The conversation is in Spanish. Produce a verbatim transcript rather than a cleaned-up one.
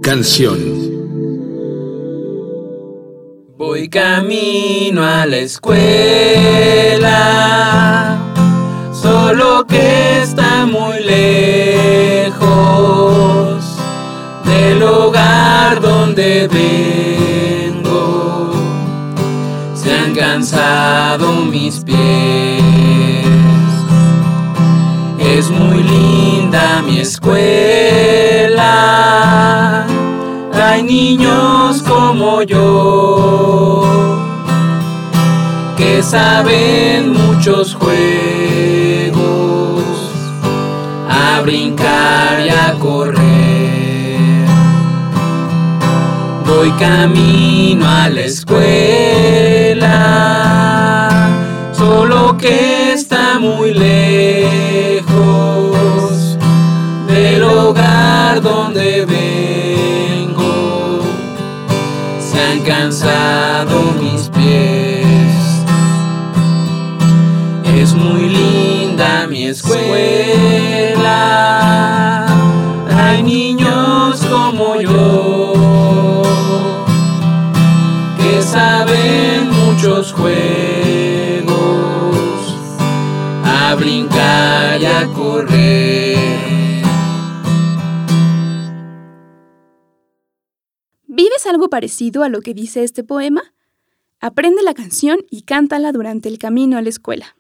canción. Voy camino a la escuela, solo que está muy lejos del hogar donde vengo. Se han cansado mis pies. Es muy linda mi escuela, hay niños como yo que saben muchos juegos, a brincar y a correr. Voy camino a la escuela, solo que está muy lejos del hogar donde vengo. Se han cansado mis pies. Es muy linda mi escuela, hay niños como yo que saben muchos juegos, a brincar y a correr. ¿Vives algo parecido a lo que dice este poema? Aprende la canción y cántala durante el camino a la escuela.